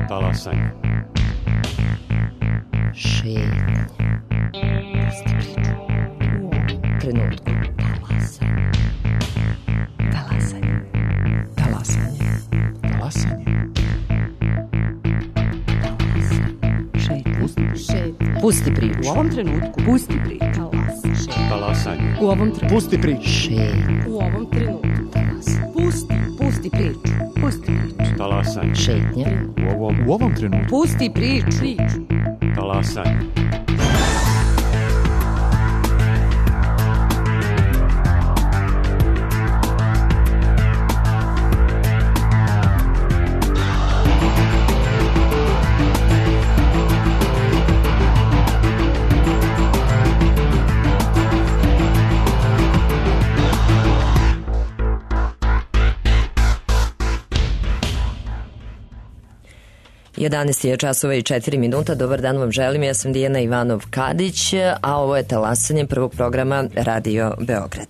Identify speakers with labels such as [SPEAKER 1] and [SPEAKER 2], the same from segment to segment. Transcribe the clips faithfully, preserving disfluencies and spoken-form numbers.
[SPEAKER 1] Talasanje.
[SPEAKER 2] Šetnje. Pusti priču. U ovom trenutku. Talasanje. Talasanje.
[SPEAKER 3] Talasanje.
[SPEAKER 2] Šetnje. Pusti priču.
[SPEAKER 4] U ovom trenutku. Pusti priču.
[SPEAKER 1] Talasanje.
[SPEAKER 4] U ovom trenutku.
[SPEAKER 3] Pusti priču.
[SPEAKER 2] Šetnje.
[SPEAKER 4] U ovom trenutku. Pusti. Pusti priču. Pusti priču.
[SPEAKER 1] Talasanje.
[SPEAKER 2] Šetnje.
[SPEAKER 1] U ovom,
[SPEAKER 3] U ovom trenutku.
[SPEAKER 4] Pusti priču. Priču.
[SPEAKER 1] talasanje.
[SPEAKER 2] jedanaest je časova i četiri minuta. Dobar dan vam želim, ja sam Dijana Ivanov-Kadić, a ovo je talasanje prvog programa Radio Beograd.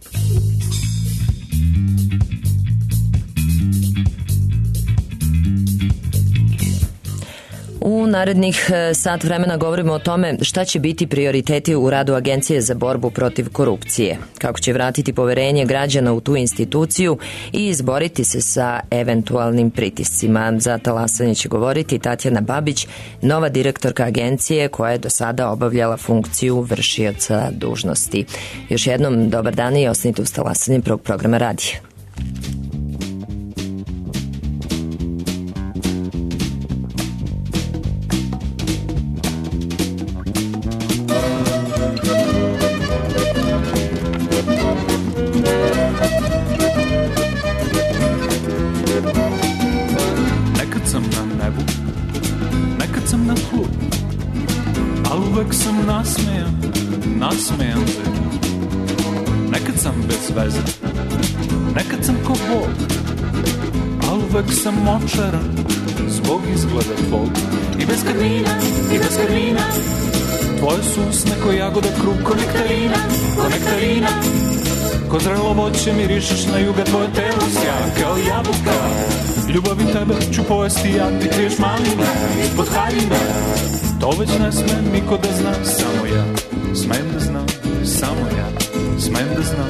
[SPEAKER 2] U narednih sat vremena govorimo o tome šta će biti prioriteti u radu Agencije za borbu protiv korupcije, kako će vratiti poverenje građana u tu instituciju i izboriti se sa eventualnim pritiscima. Za talasanje će govoriti Tatjana Babić, nova direktorka agencije koja je do sada obavljala funkciju vršioca dužnosti. Još jednom dobar dan i ostanite uz talasanje prvog programa radija.
[SPEAKER 5] Nasmejan se. Nekad sam bez veze, nekad sam ko Bog, al uvek sam očaran zbog izgleda tvog. I bez karmina, i bez karmina, tvoje su usne ko jagoda, krug ko nektarina, ko nektarina. Ko zrelo voće mirišeš na juga, tvoje telo sja kao jabuka. Ljubavi tebe ću pojesti, ja ti kriješ maline ispod haljine. To već ne sme niko da zna, samo ja smem da znam, samo ja smem da znam.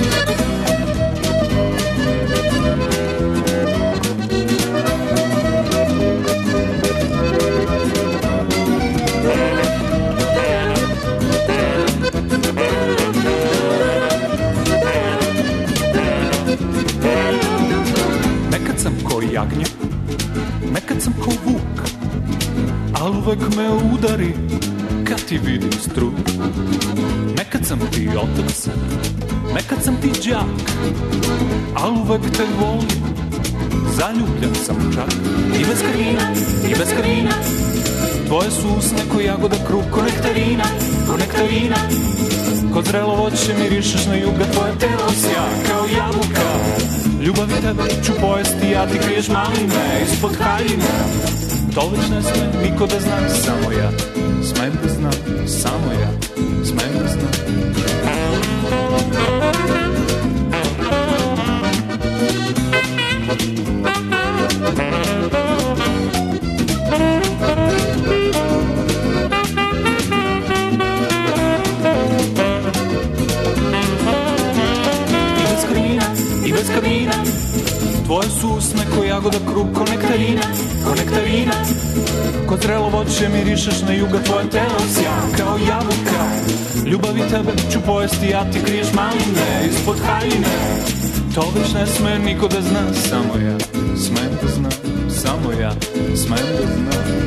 [SPEAKER 5] Nekad sam ko jagnje, nekad sam ko vuk, al uvek me udari kad ti vidim struk. Nekad sam ti otac, nekad sam ti đak, al uvek te volim, zaljubljen sam čak. I bez krivina, i bez krivina, tvoje su usne ko jagoda, krug ko nektarina, ko nektarina. Ko zrelo voće mirišeš na juga, tvoje telo sja kao jabuka. Ljubavi tebe ću pojesti, ja ti kriješ maline ispod haljine. To već ne sme niko da zna, samo ja smem da znam, samo ja smem da znam. I bez krivina, i bez kavina, tvoje su usne ko jagoda, krug ko nektarina, ko nektarina. Ko zrelo voće mirišeš na juga, tvoje telo sja kao jabuka. Ljubavi tebe ću pojesti, ja ti kriješ maline ispod haljine. To već ne sme niko da zna, samo ja smem da znam, samo ja smem da znam.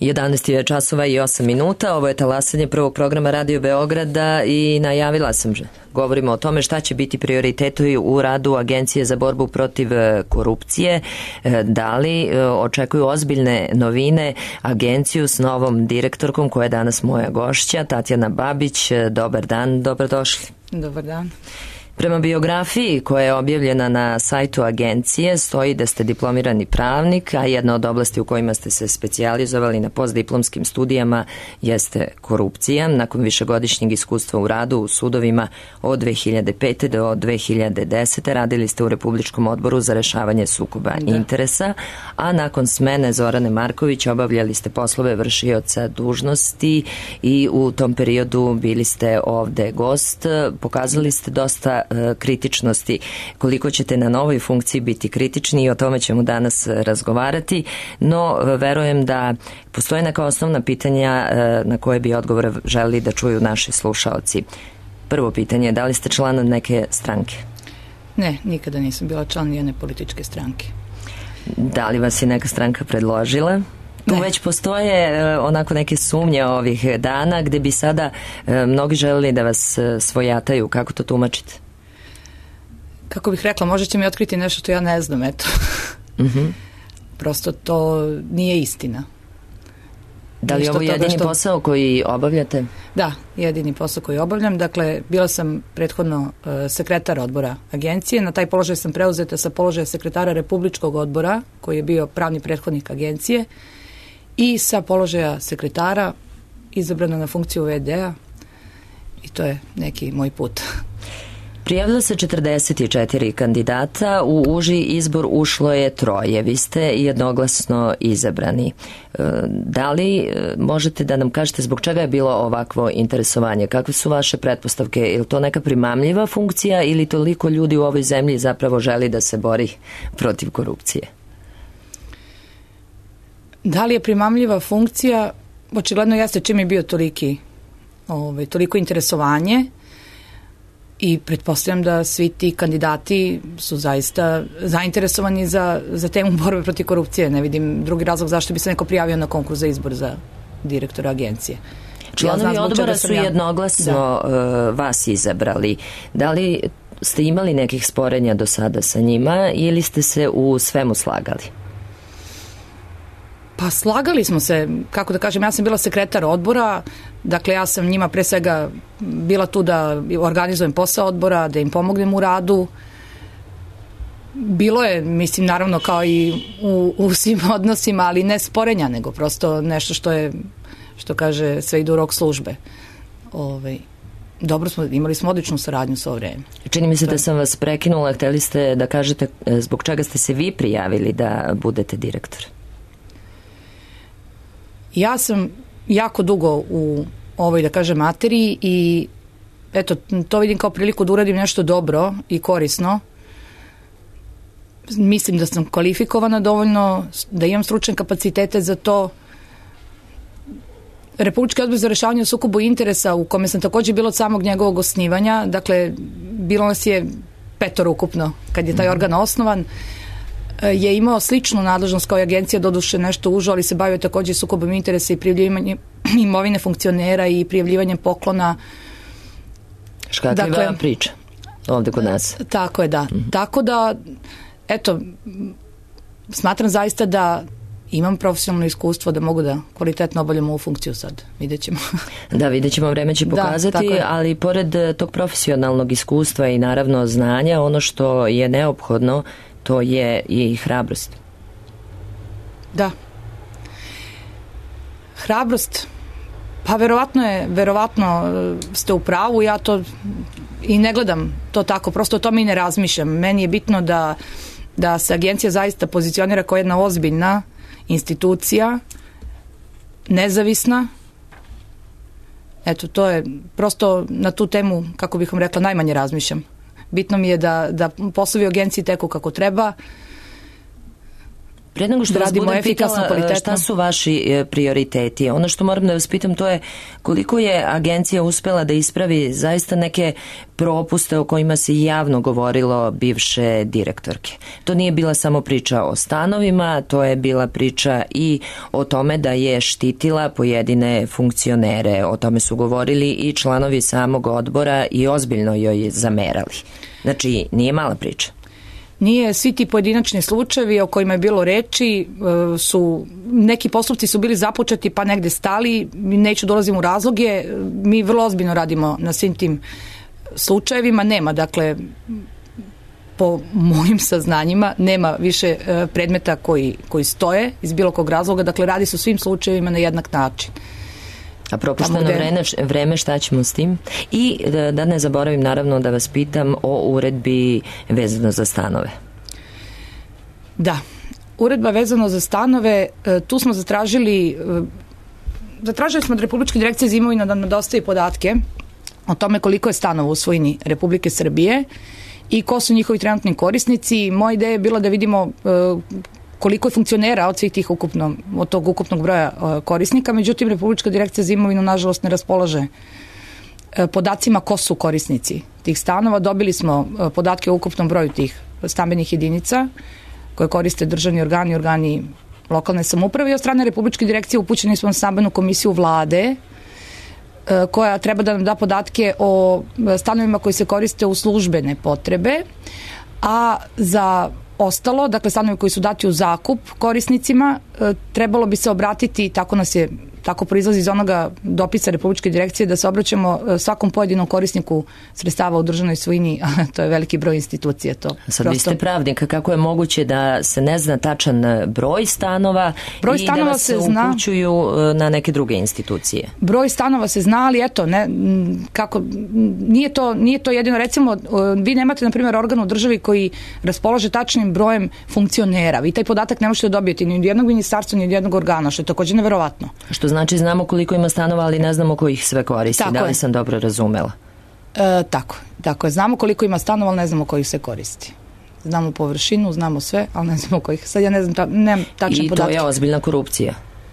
[SPEAKER 2] jedanaest je časova i osam minuta, ovo je talasanje prvog programa Radio Beograda i najavila sam, govorimo o tome šta će biti prioriteti u radu Agencije za borbu protiv korupcije, da li očekuju ozbiljne novine agenciju s novom direktorkom koja je danas moja gošća, Tatjana Babić. Dobar dan, dobrodošli.
[SPEAKER 4] Dobar dan.
[SPEAKER 2] Prema biografiji koja je objavljena na sajtu agencije stoji da ste diplomirani pravnik, a jedna od oblasti u kojima ste se specijalizovali na postdiplomskim studijama jeste korupcija. Nakon višegodišnjeg iskustva u radu u sudovima od dve hiljade pete do dve hiljade desete radili ste u Republičkom odboru za rešavanje sukoba da. interesa, a nakon smene Zorane Marković obavljali ste poslove vršioca dužnosti i u tom periodu bili ste ovde gost. Pokazali ste dosta kritičnosti. Koliko ćete na novoj funkciji biti kritični i o tome ćemo danas razgovarati, no verujem da postoje neka osnovna pitanja na koje bi odgovore želeli da čuju naši slušaoci. Prvo pitanje je da li ste član neke stranke?
[SPEAKER 4] Ne, nikada nisam bila član nijedne političke stranke.
[SPEAKER 2] Da li vas je neka stranka predložila? Tu ne. Već postoje onako neke sumnje ovih dana gde bi sada mnogi želeli da vas svojataju. Kako to tumačite?
[SPEAKER 4] Kako bih rekla, možda će mi otkriti nešto što ja ne znam, eto. Uh-huh. Prosto to nije istina.
[SPEAKER 2] Da li je ovo jedini što... posao koji obavljate?
[SPEAKER 4] Da, jedini posao koji obavljam. Dakle, bila sam prethodno uh, sekretar odbora agencije. Na taj položaj sam preuzeta sa položaja sekretara Republičkog odbora, koji je bio pravni prethodnik agencije, i sa položaja sekretara izabrana na funkciju ve de-a, i to je neki moj put.
[SPEAKER 2] Prijavilo se četrdeset četiri kandidata, u uži izbor ušlo je troje, vi ste jednoglasno izabrani. Da li možete da nam kažete zbog čega je bilo ovakvo interesovanje? Kakve su vaše pretpostavke? Je li to neka primamljiva funkcija ili toliko ljudi u ovoj zemlji zapravo želi da se bori protiv korupcije?
[SPEAKER 4] Da li je primamljiva funkcija? Očigledno jeste čim je bio toliki, ovaj, toliko interesovanje. I pretpostavljam da svi ti kandidati su zaista zainteresovani za, za temu borbe protiv korupcije. Ne vidim drugi razlog zašto bi se neko prijavio na konkurs za izbor za direktora agencije.
[SPEAKER 2] Članovi ja odbora su ja... jednoglasno da. uh, vas izabrali. Da li ste imali nekih sporenja do sada sa njima ili ste se u svemu slagali?
[SPEAKER 4] Pa slagali smo se, kako da kažem, ja sam bila sekretar odbora, dakle ja sam njima pre svega bila tu da organizujem posao odbora, da im pomognem u radu. Bilo je, mislim, naravno kao i u, u svim odnosima, ali ne sporenja, nego prosto nešto što je, što kaže, sve ide u rok službe. Ove, dobro smo, imali smo odličnu saradnju sa ovo vreme.
[SPEAKER 2] Čini mi se da sam vas prekinula, hteli ste da kažete zbog čega ste se vi prijavili da budete direktor?
[SPEAKER 4] Ja sam jako dugo u ovoj, da kažem, materiji i eto, to vidim kao priliku da uradim nešto dobro i korisno. Mislim da sam kvalifikovana dovoljno, da imam stručne kapacitete za to. Republički odbor za rešavanje sukoba interesa, u kome sam također bila od samog njegovog osnivanja, dakle, bilo nas je petoro ukupno kad je taj organ osnovan, je imao sličnu nadležnost kao i agencija, doduše nešto užo, ali se bavio također sukobom interesa i prijavljivanjem imovine funkcionera i prijavljivanjem poklona.
[SPEAKER 2] Škakljiva dakle, priča ovde kod nas.
[SPEAKER 4] Tako je, da. Mm-hmm. Tako da, eto, smatram zaista da imam profesionalno iskustvo da mogu da kvalitetno obavljam ovu funkciju sad. Vidjet ćemo.
[SPEAKER 2] Da, vidjet ćemo, vreme će pokazati, da, ali pored tog profesionalnog iskustva i naravno znanja, ono što je neophodno to je i hrabrost.
[SPEAKER 4] Da. Hrabrost, pa verovatno je, verovatno ste u pravu, ja to i ne gledam to tako, prosto o tome i ne razmišljam. Meni je bitno da, da se agencija zaista pozicionira kao jedna ozbiljna institucija, nezavisna. Eto, to je prosto na tu temu, kako bih vam rekla, najmanje razmišljam. Bitno mi je da, da poslovi u agenciji teku kako treba.
[SPEAKER 2] Pre nego što
[SPEAKER 4] da
[SPEAKER 2] vas
[SPEAKER 4] radimo
[SPEAKER 2] budem
[SPEAKER 4] efikasno,
[SPEAKER 2] pitala
[SPEAKER 4] kvalitetno.
[SPEAKER 2] šta su vaši e, prioriteti, ono što moram da vas pitam to je koliko je agencija uspela da ispravi zaista neke propuste o kojima se javno govorilo bivše direktorke. To nije bila samo priča o stanovima, to je bila priča i o tome da je štitila pojedine funkcionere. O tome su govorili i članovi samog odbora i ozbiljno joj zamerali. Znači, nije mala priča.
[SPEAKER 4] Nije, svi ti pojedinačni slučajevi o kojima je bilo reči su, neki postupci su bili započeti pa negde stali, neću dolazim u razloge, mi vrlo ozbiljno radimo na svim tim slučajevima, nema, dakle, po mojim saznanjima, nema više predmeta koji, koji stoje iz bilo kog razloga, dakle, radi se u svim slučajevima na jednak način.
[SPEAKER 2] A propušteno vreme, vreme, šta ćemo s tim? I da, da ne zaboravim naravno da vas pitam o uredbi vezano za stanove.
[SPEAKER 4] Da, uredba vezano za stanove, tu smo zatražili, zatražili smo od Republičke direkcije za imovinu da nam dostavi podatke o tome koliko je stanova u svojini Republike Srbije i ko su njihovi trenutni korisnici. Moja ideja je bila da vidimo koliko je funkcionera od svih tih ukupno, od tog ukupnog broja korisnika, međutim Republička direkcija za imovinu nažalost ne raspolaže podacima ko su korisnici tih stanova. Dobili smo podatke o ukupnom broju tih stambenih jedinica koje koriste državni organi, organi lokalne samouprave i od strane Republičke direkcije upućeni smo na stambenu komisiju vlade koja treba da nam da podatke o stanovima koji se koriste u službene potrebe, a za ostalo, dakle stanovi koji su dati u zakup korisnicima, trebalo bi se obratiti, tako nas je, tako proizlazi iz onoga dopisa Republičke direkcije, da se obraćamo svakom pojedinom korisniku sredstava u državnoj svojini, a to je veliki broj institucija. To
[SPEAKER 2] Sad
[SPEAKER 4] prosto...
[SPEAKER 2] vi ste pravnik, kako je moguće da se ne zna tačan broj stanova
[SPEAKER 4] broj
[SPEAKER 2] i
[SPEAKER 4] stanova
[SPEAKER 2] da vas
[SPEAKER 4] se
[SPEAKER 2] upućuju na neke druge institucije?
[SPEAKER 4] Broj stanova se zna, ali eto, ne, kako, nije to, nije to jedino, recimo, vi nemate, na primjer, organ u državi koji raspolaže tačnim brojem funkcionera. Vi taj podatak ne možete dobiti ni od jednog ministarstva, ni od jednog organa, što je također neverovatno.
[SPEAKER 2] Što znači znamo koliko ima stanova, ali ne znamo ko ih sve koristi.
[SPEAKER 4] Tako
[SPEAKER 2] da li
[SPEAKER 4] je.
[SPEAKER 2] sam dobro razumela?
[SPEAKER 4] E, tako, tako je. Znamo koliko ima stanova, ali ne znamo ko ih se koristi. Znamo površinu, znamo sve, ali ne znamo ko ih. Sad ja ne znam, ta, nemam tačne
[SPEAKER 2] I
[SPEAKER 4] podatke.
[SPEAKER 2] I to je ozbiljna korupcija?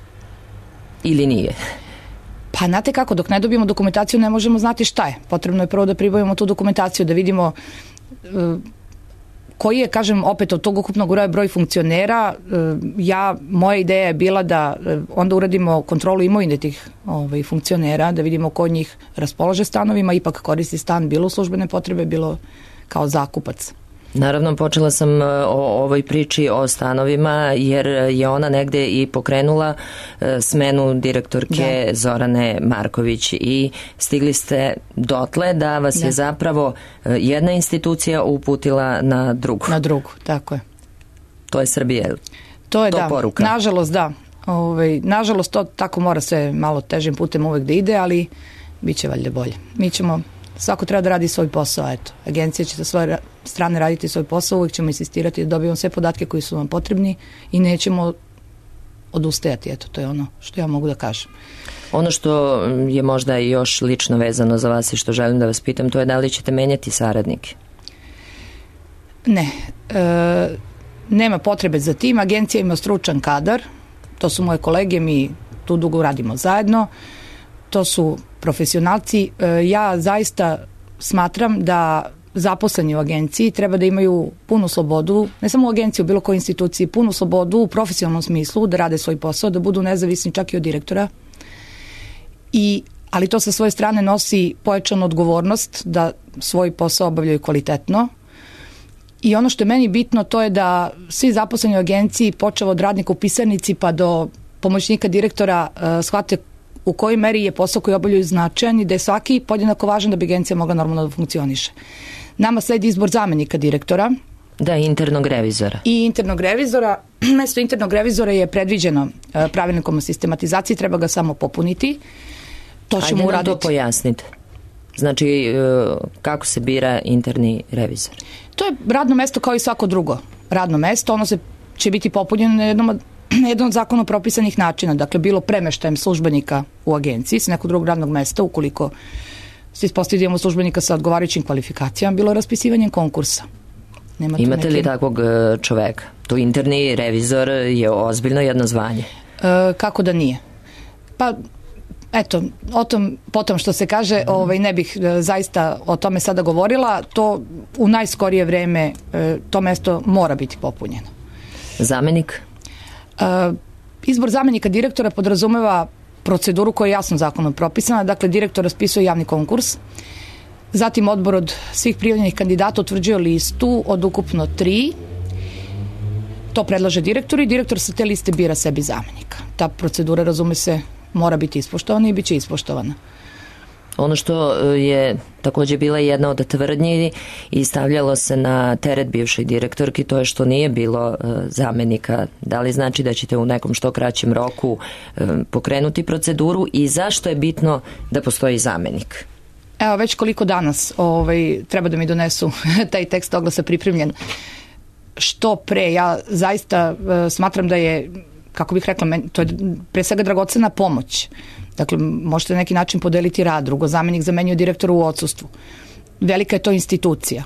[SPEAKER 2] Ili nije?
[SPEAKER 4] Pa znate kako, dok ne dobijemo dokumentaciju ne možemo znati šta je. Potrebno je prvo da pribavimo tu dokumentaciju, da vidimo uh, koji je, kažem, opet od tog ukupnog broja broj funkcionera. Ja, moja ideja je bila da onda uradimo kontrolu imovine tih ovaj, funkcionera, da vidimo ko njih raspolaže stanovima, ipak koristi stan bilo u službene potrebe, bilo kao zakupac.
[SPEAKER 2] Naravno, počela sam o ovoj priči o stanovima jer je ona negde i pokrenula smenu direktorke da. Zorane Marković i stigli ste dotle da vas da. je zapravo jedna institucija uputila na drugu.
[SPEAKER 4] Na drugu, tako je.
[SPEAKER 2] To je Srbija.
[SPEAKER 4] To je
[SPEAKER 2] to
[SPEAKER 4] da,
[SPEAKER 2] poruka.
[SPEAKER 4] Nažalost da. Ovaj, nažalost to tako mora sve malo težim putem uvek da ide, ali bit će valjda bolje. Mi ćemo, svako treba da radi svoj posao, eto. Agencija će sa svoje strane raditi svoj posao, uvijek ćemo insistirati da dobijemo sve podatke koji su vam potrebni i nećemo odustajati, eto, to je ono što ja mogu da kažem.
[SPEAKER 2] Ono što je možda još lično vezano za vas i što želim da vas pitam, to je da li ćete menjati saradnike?
[SPEAKER 4] Ne, e, nema potrebe za tim, agencija ima stručan kadar, to su moje kolege, mi tu dugo radimo zajedno, to su profesionalci, e, ja zaista smatram da zaposleni u agenciji treba da imaju punu slobodu, ne samo u agenciji, u bilo kojoj instituciji, punu slobodu u profesionalnom smislu, da rade svoj posao, da budu nezavisni čak i od direktora. I, ali to sa svoje strane nosi pojačanu odgovornost da svoj posao obavljaju kvalitetno. I ono što je meni bitno, to je da svi zaposleni u agenciji, počev od radnika u pisarnici pa do pomoćnika direktora, shvate u kojoj meri je posao koji obavljaju značajan i da je svaki podjednako važan da bi agencija mogla normalno da funkcioniše. Nama sledi izbor zamenika direktora.
[SPEAKER 2] Da, internog revizora.
[SPEAKER 4] I internog revizora. Mesto internog revizora je predviđeno pravilnikom o sistematizaciji, treba ga samo popuniti. To ćemo
[SPEAKER 2] Ajde
[SPEAKER 4] uraditi.
[SPEAKER 2] Ajde nam to pojasnite. Znači, kako se bira interni revizor?
[SPEAKER 4] To je radno mesto kao i svako drugo radno mesto. Ono se će biti popunjeno na jednom od na jednom od zakonom propisanih načina, dakle bilo premeštajem službenika u agenciji s nekog drugog radnog mesta, ukoliko se ispostavi da imamo službenika sa odgovarajućim kvalifikacijama, bilo raspisivanjem konkursa. Nema
[SPEAKER 2] Imate
[SPEAKER 4] neke...
[SPEAKER 2] li takvog čoveka? Tu interni revizor je ozbiljno jedno zvanje.
[SPEAKER 4] E, kako da nije? Pa, eto, o tom, potom što se kaže, ovaj, ne bih e, zaista o tome sada govorila, to u najskorije vreme e, to mesto mora biti popunjeno.
[SPEAKER 2] Zamenik?
[SPEAKER 4] E, izbor zamenika direktora podrazumeva proceduru koja je jasno zakonom propisana, dakle direktor raspisuje javni konkurs, zatim odbor od svih prijavljenih kandidata utvrđuje listu od ukupno tri, to predlaže direktor i direktor sa te liste bira sebi zamenika. Ta procedura, razume se, mora biti ispoštovana i bit će ispoštovana.
[SPEAKER 2] Ono što je također bila jedna od tvrdnji i stavljalo se na teret bivšoj direktorki, to je što nije bilo zamenika. Da li znači da ćete u nekom što kraćem roku pokrenuti proceduru i zašto je bitno da postoji zamenik?
[SPEAKER 4] Evo, već koliko danas ovaj, treba da mi donesu taj tekst oglasa pripremljen. Što pre, ja zaista uh, smatram da je, kako bih rekla, to je pre svega dragocena pomoć. Dakle, možete na neki način podeliti rad, drugo, zamenik zamenjuje direktora u odsustvu. Velika je to institucija.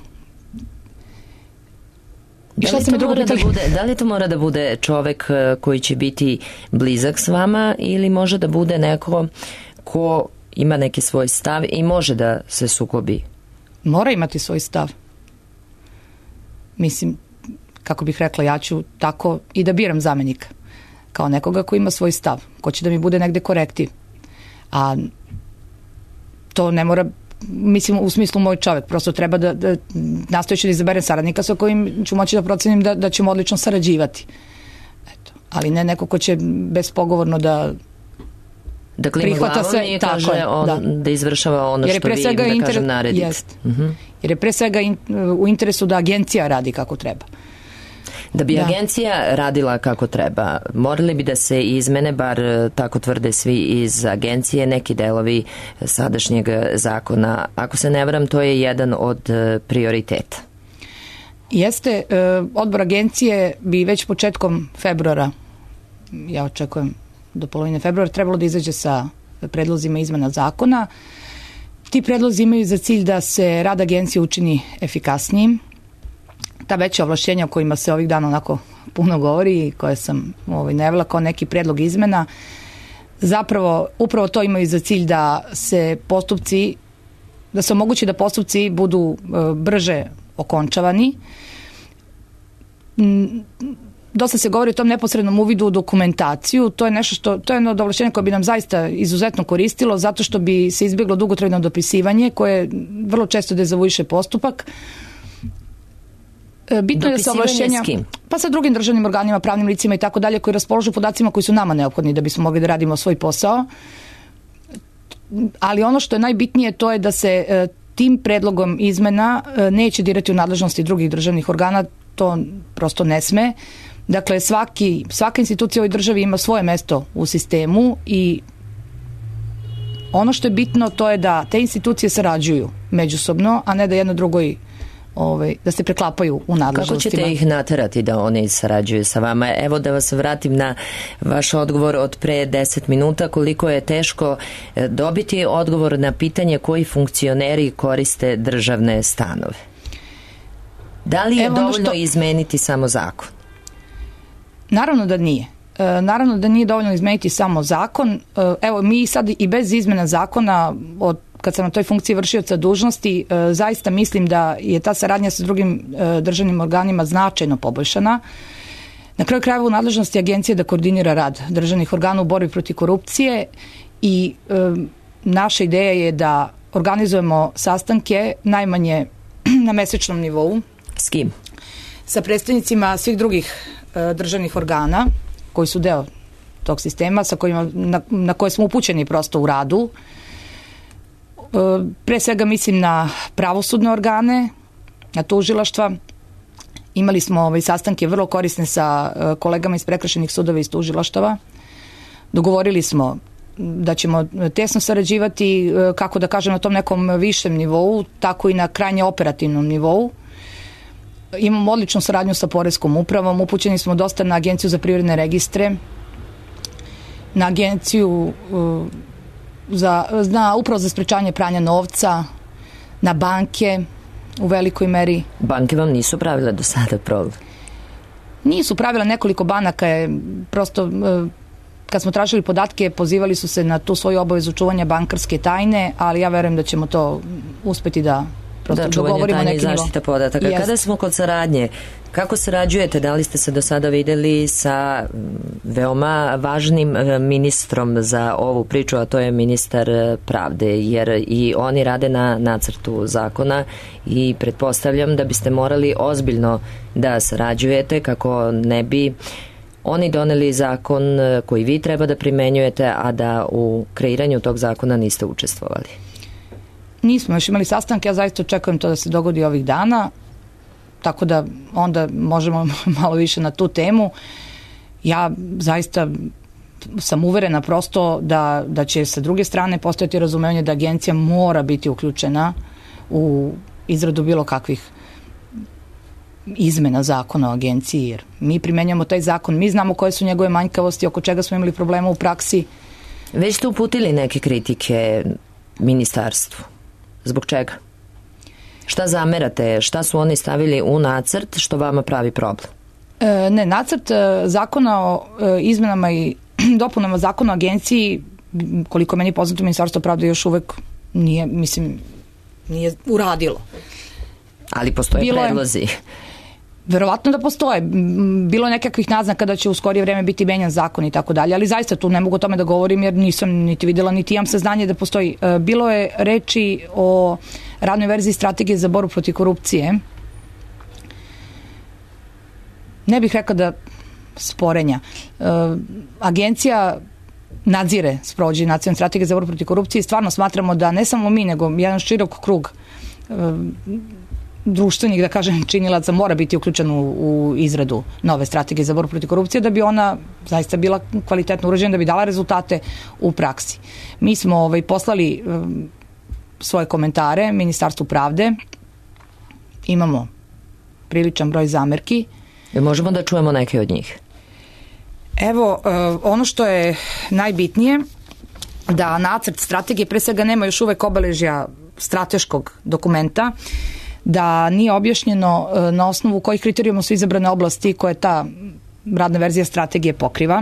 [SPEAKER 2] Da li, to mora da bude, da li to mora da bude čovek koji će biti blizak s vama ili može da bude neko ko ima neki svoj stav i može da se sukobi?
[SPEAKER 4] Mora imati svoj stav. Mislim, kako bih rekla, ja ću tako i da biram zamenika. Kao nekoga ko ima svoj stav, ko će da mi bude negde korektiv. A to ne mora, mislim, u smislu moj čovek, prosto treba da, da nastojeći da izaberem saradnika sa kojim ću moći da procenim da, da ćemo odlično sarađivati. Eto. Ali ne neko ko će bespogovorno da
[SPEAKER 2] da klima glavom i kaže on, da. da izvršava ono što vi, da inter... kažem, naredite.
[SPEAKER 4] Jest. Uh-huh. Jer je pre svega in, u interesu da agencija radi kako treba.
[SPEAKER 2] Da bi da. agencija radila kako treba, morali bi da se izmene, bar tako tvrde svi iz agencije, neki delovi sadašnjeg zakona. Ako se ne varam, to je jedan od prioriteta.
[SPEAKER 4] Jeste, odbor agencije bi već početkom februara, ja očekujem do polovine februara, trebalo da izađe sa predlozima izmena zakona. Ti predlozi imaju za cilj da se rad agencije učini efikasnijim. Ta veća ovlašćenja o kojima se ovih dana onako puno govori i koje sam ovaj, najavila kao neki predlog izmena, zapravo upravo to imaju za cilj da se postupci, da se omogući da postupci budu e, brže okončavani. Dosta se govori o tom neposrednom uvidu u dokumentaciju. To je nešto što, to je jedno od ovlašćenja koje bi nam zaista izuzetno koristilo, zato što bi se izbjeglo dugotrajno dopisivanje koje vrlo često dezavuiše postupak. Bitno je da se ovlašćenja, pa sa drugim državnim organima, pravnim licima i tako dalje, koji raspoložu podacima koji su nama neophodni da bismo mogli da radimo svoj posao. Ali ono što je najbitnije, to je da se tim predlogom izmena neće dirati u nadležnosti drugih državnih organa, to prosto ne sme. Dakle, svaki, svaka institucija u ovoj državi ima svoje mesto u sistemu i ono što je bitno, to je da te institucije sarađuju međusobno, a ne da jedno drugoj Ovaj, da se preklapaju u nadležnostima.
[SPEAKER 2] Kako ćete ih naterati da oni sarađuju sa vama? Evo da vas vratim na vaš odgovor od pre deset minuta, koliko je teško dobiti odgovor na pitanje koji funkcioneri koriste državne stanove. Da li je Evo dovoljno što... izmeniti samo zakon?
[SPEAKER 4] Naravno da nije. E, naravno da nije dovoljno izmeniti samo zakon. E, evo, mi sad i bez izmena zakona od kad sam na toj funkciji vršioca dužnosti, e, zaista mislim da je ta saradnja sa drugim e, državnim organima značajno poboljšana. Na kraju krajeva u nadležnosti agencije da koordinira rad državnih organa u borbi protiv korupcije i e, naša ideja je da organizujemo sastanke najmanje na mesečnom nivou.
[SPEAKER 2] S kim?
[SPEAKER 4] Sa predstavnicima svih drugih e, državnih organa koji su deo tog sistema, sa kojima, na, na koje smo upućeni prosto u radu. Pre svega mislim na pravosudne organe, na tužilaštva. Imali smo ovaj, sastanke vrlo korisne sa kolegama iz prekršajnih sudova iz tužilaštava. Dogovorili smo da ćemo tesno sarađivati, kako da kažem, na tom nekom višem nivou, tako i na krajnje operativnom nivou. Imamo odličnu saradnju sa Poreskom upravom, upućeni smo dosta na Agenciju za privredne registre, na Agenciju za, na upravo za sprečavanje pranja novca, na banke u velikoj meri.
[SPEAKER 2] Banke vam nisu pravile do sada problem?
[SPEAKER 4] Nisu pravila, nekoliko banaka je prosto, kad smo tražili podatke, pozivali su se na tu svoju obavezu čuvanja bankarske tajne, ali ja verujem da ćemo to uspeti da prosto
[SPEAKER 2] da, čuvanje
[SPEAKER 4] dogovorimo
[SPEAKER 2] tajne
[SPEAKER 4] neki
[SPEAKER 2] i zaštita podataka.
[SPEAKER 4] Jest.
[SPEAKER 2] Kada smo kod saradnje, kako sarađujete? Da li ste se do sada videli sa veoma važnim ministrom za ovu priču, a to je ministar pravde, jer i oni rade na nacrtu zakona i pretpostavljam da biste morali ozbiljno da sarađujete kako ne bi oni doneli zakon koji vi treba da primenjujete, a da u kreiranju tog zakona niste učestvovali.
[SPEAKER 4] Nismo još imali sastanke, ja zaista očekujem to da se dogodi ovih dana, tako da onda možemo malo više na tu temu. Ja zaista sam uverena prosto da, da će sa druge strane postojati razumevanje da agencija mora biti uključena u izradu bilo kakvih izmena zakona o agenciji, jer mi primenjamo taj zakon, mi znamo koje su njegove manjkavosti, oko čega smo imali problema u praksi.
[SPEAKER 2] Već ste uputili neke kritike ministarstvu. Zbog čega? Šta zamerate? Šta su oni stavili u nacrt što vama pravi problem?
[SPEAKER 4] E, ne, nacrt zakona o e, izmenama i dopunama zakona o agenciji, koliko meni poznato, Ministarstvo pravde još uvek nije, mislim, nije uradilo.
[SPEAKER 2] Ali postoje
[SPEAKER 4] Bilo
[SPEAKER 2] predlozi.
[SPEAKER 4] Je, verovatno da postoje. Bilo je nekakvih naznaka da će u skorije vreme biti menjan zakon i tako dalje, ali zaista tu ne mogu o tome da govorim jer nisam niti videla, niti imam saznanje da postoji. Bilo je reči o radnoj verziji strategije za borbu protiv korupcije. Ne bih rekla da sporenja. Agencija nadzire sprovođenje nacionalne strategije za borbu protiv korupcije i stvarno smatramo da ne samo mi, nego jedan širok krug društvenih, da kažem, činilaca mora biti uključen u, u izradu nove strategije za borbu protiv korupcije da bi ona zaista bila kvalitetno urađena, da bi dala rezultate u praksi. Mi smo ovaj, poslali um, svoje komentare Ministarstvu pravde, imamo priličan broj zamerki.
[SPEAKER 2] I možemo da čujemo neke od njih?
[SPEAKER 4] Evo, uh, ono što je najbitnije, da nacrt strategije pre svega nema još uvek obeležja strateškog dokumenta, da nije objašnjeno na osnovu kojih kriterijuma su izabrane oblasti koje ta radna verzija strategije pokriva.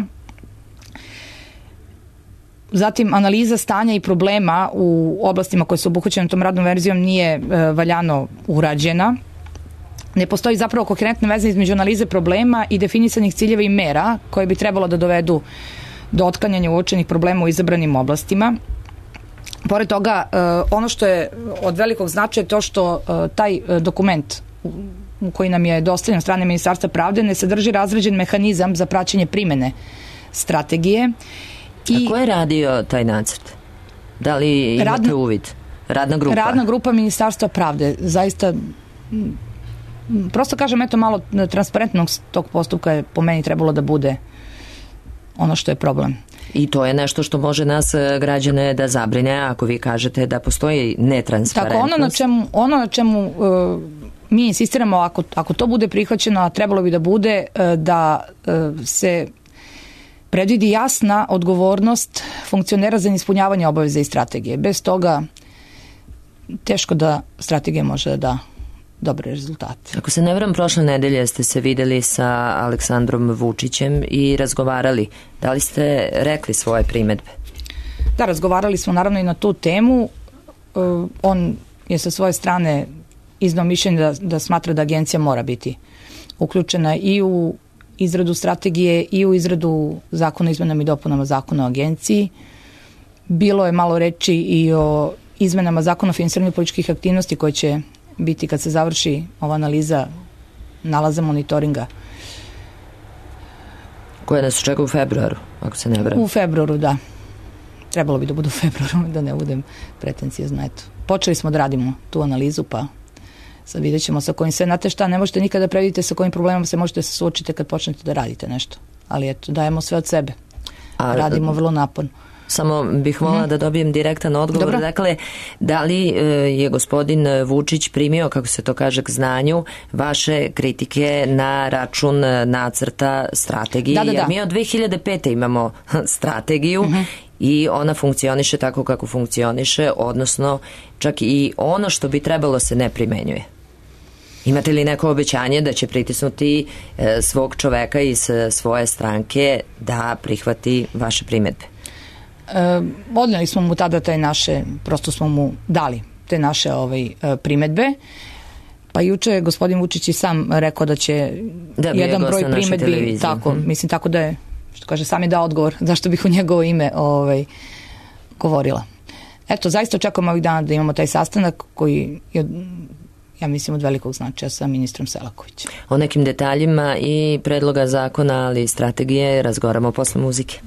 [SPEAKER 4] Zatim, analiza stanja i problema u oblastima koje su obuhvaćene tom radnom verzijom nije valjano urađena. Ne postoji zapravo koherentna veza između analize problema i definisanih ciljeva i mera koje bi trebalo da dovedu do otklanjanja uočenih problema u izabranim oblastima. Pored toga, ono što je od velikog značaja je to što taj dokument koji nam je dostavljen od strane Ministarstva pravde ne sadrži razrađen mehanizam za praćenje primene strategije.
[SPEAKER 2] I a ko je radio taj nacrt? Da li imate radna, uvid? Radna grupa?
[SPEAKER 4] Radna grupa Ministarstva pravde. Zaista, prosto kažem, eto malo transparentnog tog postupka je po meni trebalo da bude ono što je problem.
[SPEAKER 2] I to je nešto što može nas građane da zabrine ako vi kažete da postoji netransparentnost.
[SPEAKER 4] Tako, ono na čemu, ono na čemu uh, mi insistiramo, ako, ako to bude prihvaćeno, a trebalo bi da bude, uh, da uh, se predvidi jasna odgovornost funkcionera za ispunjavanje obaveze i strategije. Bez toga teško da strategija može da da dobre rezultate.
[SPEAKER 2] Ako se ne varam, prošle nedelje ste se videli sa Aleksandrom Vučićem i razgovarali. Da li ste rekli svoje primedbe?
[SPEAKER 4] Da, razgovarali smo naravno i na tu temu. Uh, on je sa svoje strane iznao mišljenje da, da smatra da agencija mora biti uključena i u izradu strategije i u izradu zakona o izmenama i dopunama zakona o agenciji. Bilo je malo reči i o izmenama zakona o finansiranju političkih aktivnosti koje će biti kad se završi ova analiza nalaza monitoringa.
[SPEAKER 2] Koje nas očekuje u februaru, ako se ne varam?
[SPEAKER 4] U februaru, da. Trebalo bi da bude u februaru, da ne budem pretencijozna. Eto. Počeli smo da radimo tu analizu, pa sad vidjet ćemo sa kojim se, znate šta, ne možete nikada predvidite sa kojim problemom se možete se suočiti kad počnete da radite nešto. Ali eto, dajemo sve od sebe. A, radimo vrlo naporno.
[SPEAKER 2] Samo bih volila hmm. da dobijem direktan odgovor. Dobro. Dakle, da li je gospodin Vučić primio, kako se to kaže, k znanju vaše kritike na račun nacrta strategije?
[SPEAKER 4] Da, da, da.
[SPEAKER 2] Jer mi od dve hiljade pete imamo strategiju hmm. i ona funkcioniše tako kako funkcioniše, odnosno čak i ono što bi trebalo se ne primenjuje. Imate li neko obećanje da će pritisnuti e, svog čoveka iz svoje stranke da prihvati vaše primedbe?
[SPEAKER 4] E, odneli smo mu tada taj naše, prosto smo mu dali te naše ovaj, primedbe. Pa juče je gospodin Vučić i sam rekao da će
[SPEAKER 2] da
[SPEAKER 4] jedan broj primedbi, tako, hmm. mislim, tako da je, što kaže, sam je dao odgovor zašto bih u njegovo ime ovaj, govorila. Eto, zaista očekujemo ovih dana da imamo taj sastanak koji je, ja mislim, od velikog značaja sa ministrom Selakovićem.
[SPEAKER 2] O nekim detaljima i predloga zakona, ali i strategije razgovaramo posle muzike.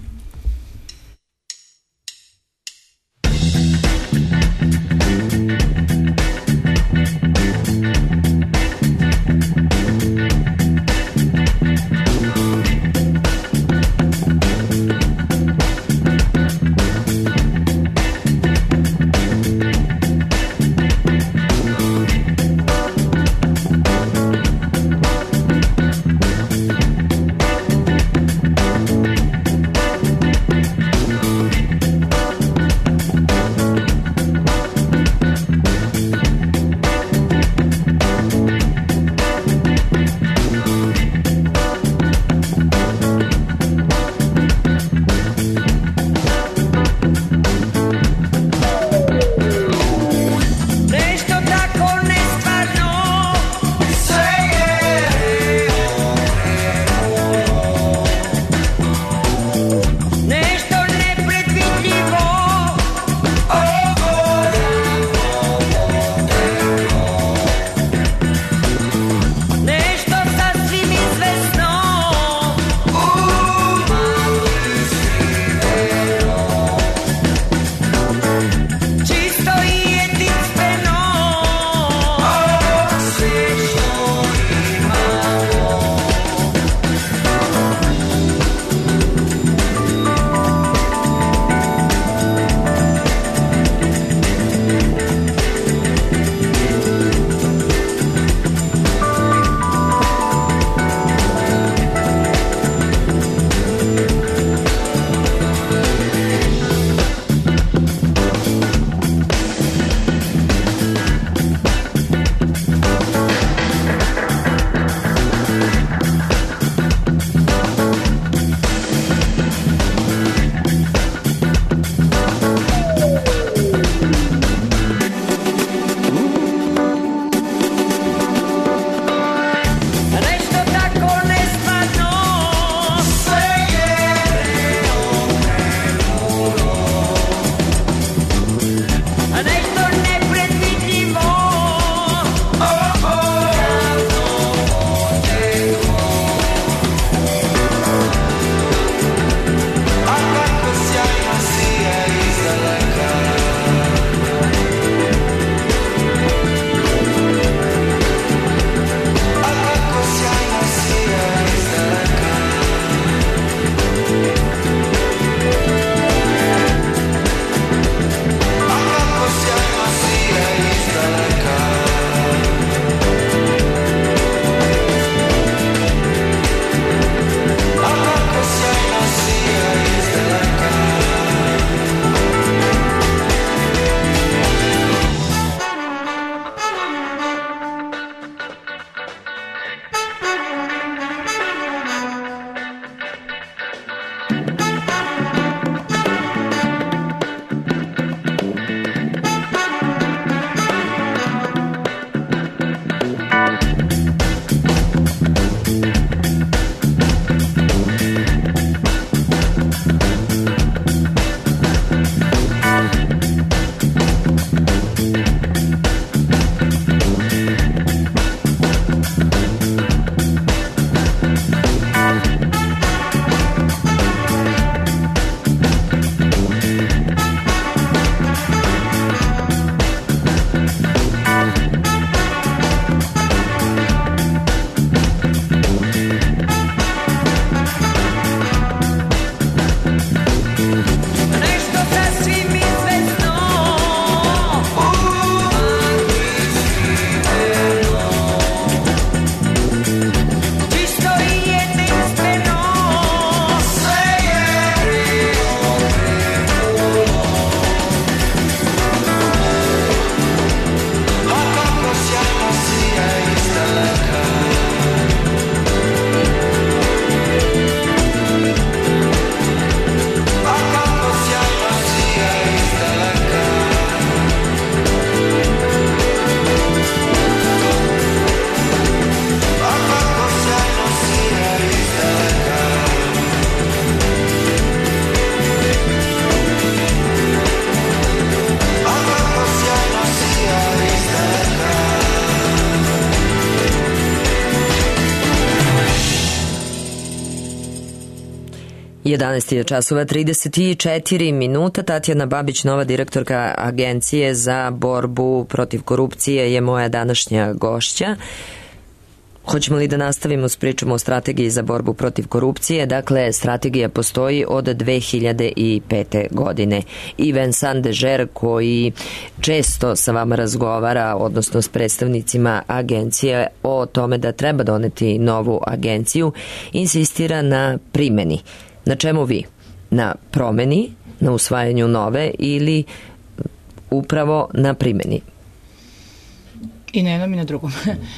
[SPEAKER 2] jedanaest časova trideset četiri minuta. Tatjana Babić, nova direktorka Agencije za borbu protiv korupcije, je moja današnja gošća. Hoćemo li da nastavimo s pričom o strategiji za borbu protiv korupcije? Dakle, strategija postoji od dve hiljade pete. godine. I Vincent Dežer, koji često sa vama razgovara, odnosno s predstavnicima agencije, o tome da treba doneti novu agenciju, insistira na primjeni. Na čemu vi? Na promeni, na usvajanju nove ili upravo na primjeni?
[SPEAKER 4] I na jednom i na drugom.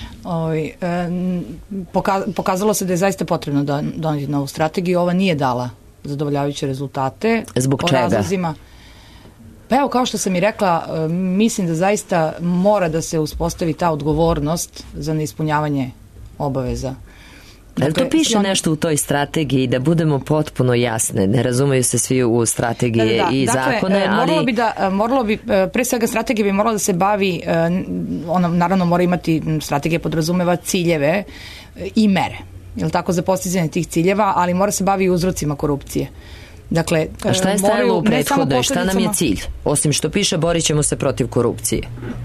[SPEAKER 4] Pokazalo se da je zaista potrebno doneti novu strategiju. Ova nije dala zadovoljavajuće rezultate.
[SPEAKER 2] Zbog čega?
[SPEAKER 4] Razlozima. Pa evo, kao što sam i rekla, mislim da zaista mora da se uspostavi ta odgovornost za neispunjavanje obaveza.
[SPEAKER 2] Ali to piše nešto u toj strategiji, da budemo potpuno jasne, ne razumeju se svi u strategije da, da, i dakle, zakone, ali...
[SPEAKER 4] Moralo bi da, moralo bi, pre svega strategija bi morala da se bavi, ona naravno mora imati, strategija podrazumeva ciljeve i mere, je li tako, za postizanje tih ciljeva, ali mora se bavi i uzrocima korupcije. Dakle,
[SPEAKER 2] a šta je stajalo u prethodnoj, šta nam je cilj? Osim što piše, borit ćemo se protiv korupcije.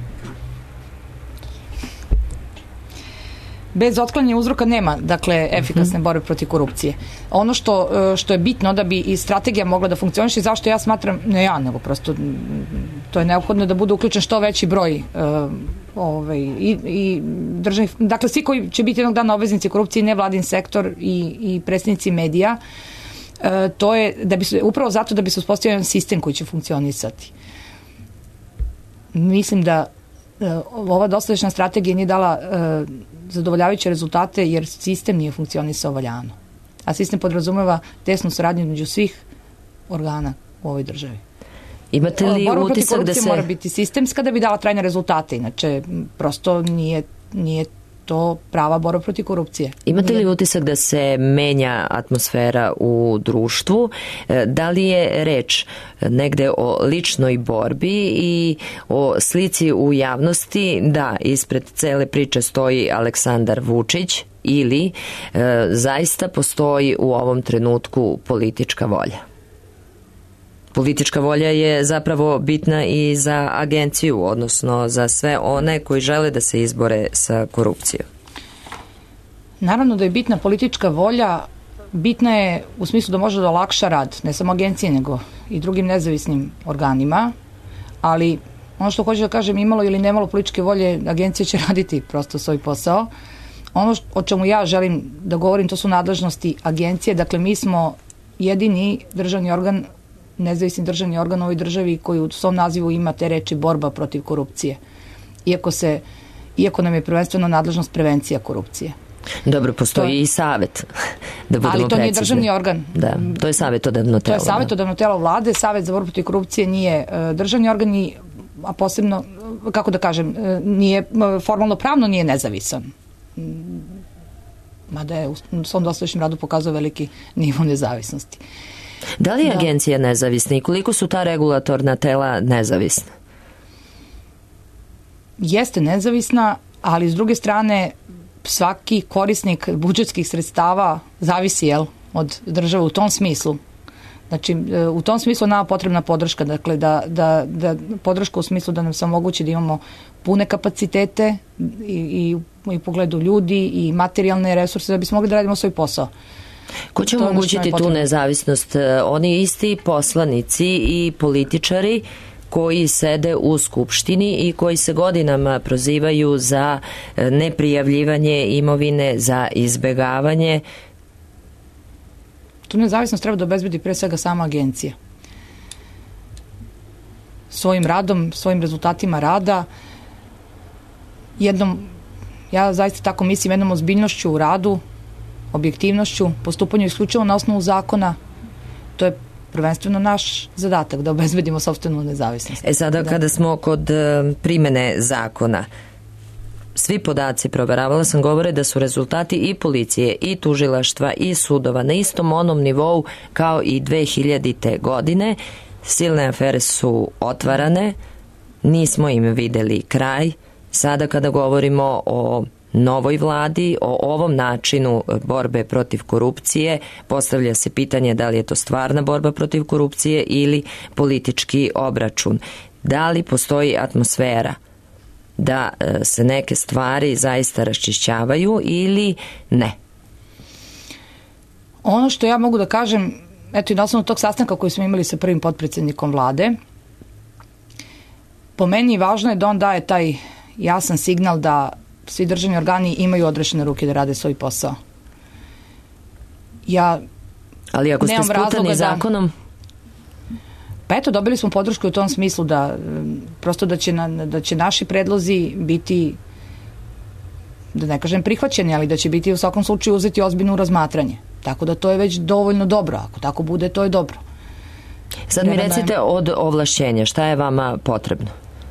[SPEAKER 4] Bez otklanjanja uzroka nema, dakle, efikasne borbe protiv korupcije. Ono što, što je bitno da bi i strategija mogla da funkcioniše, zašto ja smatram, ne ja, nego prosto to je neophodno da bude uključen što veći broj uh, ovaj, i, i državnih, dakle, svi koji će biti jednog dana obveznici korupcije, nevladin sektor i, i predstavnici medija, uh, to je da bi se, upravo zato da bi se uspostavio jedan sistem koji će funkcionisati. Mislim da uh, ova dosadašnja strategija nije dala uh, zadovoljavajuće rezultate jer sistem nije funkcionisao valjano. A sistem podrazumeva tesnu saradnju između svih organa u ovoj državi.
[SPEAKER 2] Imate li
[SPEAKER 4] borba
[SPEAKER 2] utisak da se...
[SPEAKER 4] mora biti sistemska da bi dala trajne rezultate, inače prosto nije, nije to prava borba protiv korupcije.
[SPEAKER 2] Imate li utisak da se menja atmosfera u društvu? Da li je reč negde o ličnoj borbi i o slici u javnosti da ispred cele priče stoji Aleksandar Vučić ili e, zaista postoji u ovom trenutku politička volja? Politička volja je zapravo bitna i za agenciju, odnosno za sve one koji žele da se izbore sa korupcijom.
[SPEAKER 4] Naravno da je bitna politička volja, bitna je u smislu da može da olakša rad, ne samo agencije, nego i drugim nezavisnim organima, ali ono što hoću da kažem, imalo ili nemalo političke volje, agencija će raditi prosto svoj posao. Ono o čemu ja želim da govorim, to su nadležnosti agencije, dakle mi smo jedini državni organ, nezavisni državni organ u ovoj državi koji u svom nazivu ima te reči borba protiv korupcije. Iako, se, iako nam je prvenstveno nadležnost prevencija korupcije.
[SPEAKER 2] Dobro, postoji
[SPEAKER 4] to,
[SPEAKER 2] i savjet, da budemo
[SPEAKER 4] ali to
[SPEAKER 2] precizni.
[SPEAKER 4] Nije državni organ.
[SPEAKER 2] Da, to je savjetodavno telo.
[SPEAKER 4] To je savjetodavno telo vlade, Savet za borbu protiv korupcije nije uh, državni organ, i, a posebno, kako da kažem, uh, nije, uh, formalno pravno nije nezavisan. Mada je u svom dosadašnjem radu pokazao veliki nivo nezavisnosti.
[SPEAKER 2] Da li je
[SPEAKER 4] da.
[SPEAKER 2] agencija nezavisna i koliko su ta regulatorna tela nezavisna?
[SPEAKER 4] Jeste nezavisna, ali s druge strane svaki korisnik budžetskih sredstava zavisi, jel, od države u tom smislu. Znači, u tom smislu nama potrebna podrška, dakle, da, da, da podrška u smislu da nam se omogući da imamo pune kapacitete i, i, i u pogledu ljudi i materijalne resurse da bismo mogli da radimo svoj posao.
[SPEAKER 2] Ko će omogućiti tu nezavisnost? Oni isti poslanici i političari koji sede u Skupštini i koji se godinama prozivaju za neprijavljivanje imovine, za izbegavanje.
[SPEAKER 4] Tu nezavisnost treba da obezbedi pre svega sama agencija. Svojim radom, svojim rezultatima rada, jednom, ja zaista tako mislim, jednom ozbiljnošću u radu, objektivnošću, postupanju isključivo na osnovu zakona, to je prvenstveno naš zadatak, da obezbedimo sopstvenu nezavisnost.
[SPEAKER 2] E sada da. Kada smo kod primene zakona, svi podaci, proveravala sam, govore da su rezultati i policije i tužilaštva i sudova na istom onom nivou kao i dve hiljadite. godine. Silne afere su otvarane, nismo im videli kraj. Sada kada govorimo o novoj vladi, o ovom načinu borbe protiv korupcije. Postavlja se pitanje da li je to stvarna borba protiv korupcije ili politički obračun. Da li postoji atmosfera da se neke stvari zaista raščišćavaju ili ne?
[SPEAKER 4] Ono što ja mogu da kažem, eto i na osnovu tog sastanka koji smo imali sa prvim potpredsjednikom vlade, po meni važno je da on daje taj jasan signal da svi državni organi imaju odrešene ruke da rade svoj posao. Ja
[SPEAKER 2] Ali ako ste sputani zakonom?
[SPEAKER 4] Pa eto, dobili smo podršku u tom smislu da prosto da će, na, da će naši predlozi biti, da ne kažem prihvaćeni, ali da će biti u svakom slučaju uzeti ozbiljno u razmatranje. Tako da to je već dovoljno dobro. Ako tako bude, to je dobro.
[SPEAKER 2] Sad mi recite od ovlašćenja, šta je vama potrebno?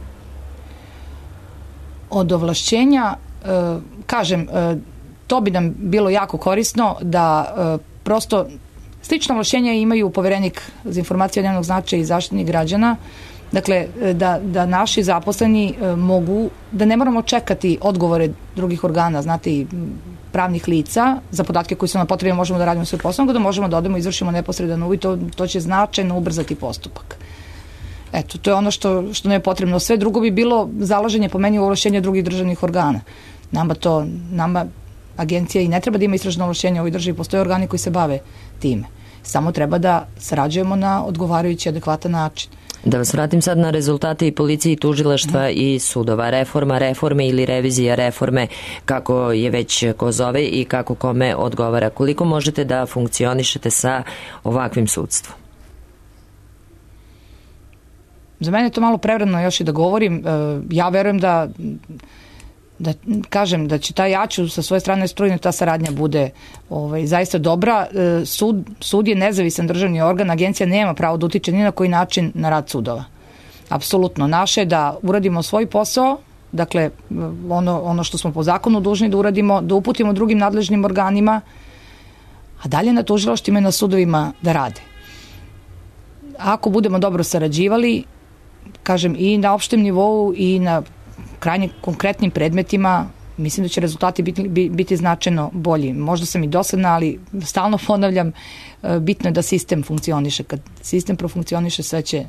[SPEAKER 4] Od ovlašćenja, e, kažem, e, to bi nam bilo jako korisno da e, prosto slično ovlašćenja imaju Poverenik za informacije od javnog značaja i Zaštitnik građana. Dakle, da, da naši zaposleni e, mogu, da ne moramo čekati odgovore drugih organa, znate, i pravnih lica za podatke koji su nam potrebni, možemo da radimo svoj posao, nego da možemo da odemo i izvršimo neposredan uvid, to, to će značajno ubrzati postupak. Eto, to je ono što, što ne je potrebno. Sve drugo bi bilo zalaženje po meni u ovlašćenja drugih državnih organa. Nama to, nama agencija i ne treba da ima istražno ovlašćenje u ovoj državi, postoje organi koji se bave time. Samo treba da sarađujemo na odgovarajući adekvatan način.
[SPEAKER 2] Da vas vratim sad na rezultate i policije i tužilaštva i sudova. Reforma reforme ili revizija reforme, kako je već ko zove i kako kome odgovara. Koliko možete da funkcionišete sa ovakvim sudstvom?
[SPEAKER 4] Za mene je to malo prevremeno još i da govorim. Ja verujem da, da kažem da će ta jaču sa svoje strane strujne ta saradnja bude ovaj, zaista dobra. Sud, sud je nezavisan državni organ, agencija nema pravo da utiče ni na koji način na rad sudova. Apsolutno. Naše je da uradimo svoj posao, dakle ono, ono što smo po zakonu dužni da uradimo, da uputimo drugim nadležnim organima, a dalje na tužilaštvima i na sudovima da rade. Ako budemo dobro sarađivali, kažem, i na opštem nivou i na krajnje konkretnim predmetima, mislim da će rezultati biti, biti značajno bolji. Možda sam i dosadna, ali stalno ponavljam, bitno je da sistem funkcioniše. Kad sistem profunkcioniše, sve će...